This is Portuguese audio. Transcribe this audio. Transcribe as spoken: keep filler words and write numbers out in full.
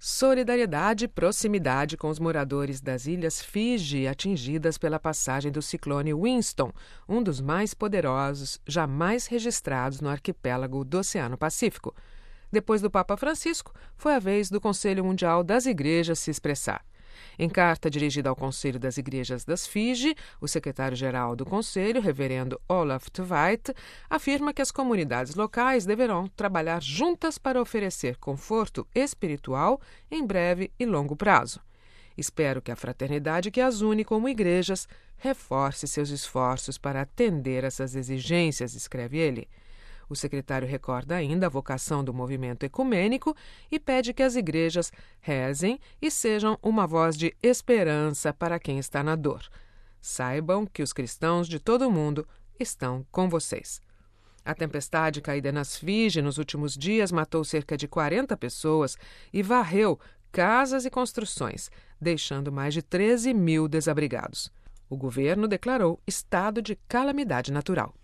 Solidariedade e proximidade com os moradores das ilhas Fiji atingidas pela passagem do ciclone Winston, um dos mais poderosos jamais registrados no arquipélago do Oceano Pacífico. Depois do Papa Francisco, foi a vez do Conselho Mundial das Igrejas se expressar. Em carta dirigida ao Conselho das Igrejas das Fiji, o secretário-geral do Conselho, reverendo Olaf Tveit, afirma que as comunidades locais deverão trabalhar juntas para oferecer conforto espiritual em breve e longo prazo. Espero que a fraternidade que as une como igrejas reforce seus esforços para atender essas exigências, escreve ele. O secretário recorda ainda a vocação do movimento ecumênico e pede que as igrejas rezem e sejam uma voz de esperança para quem está na dor. Saibam que os cristãos de todo o mundo estão com vocês. A tempestade caída nas Fiji nos últimos dias matou cerca de quarenta pessoas e varreu casas e construções, deixando mais de treze mil desabrigados. O governo declarou estado de calamidade natural.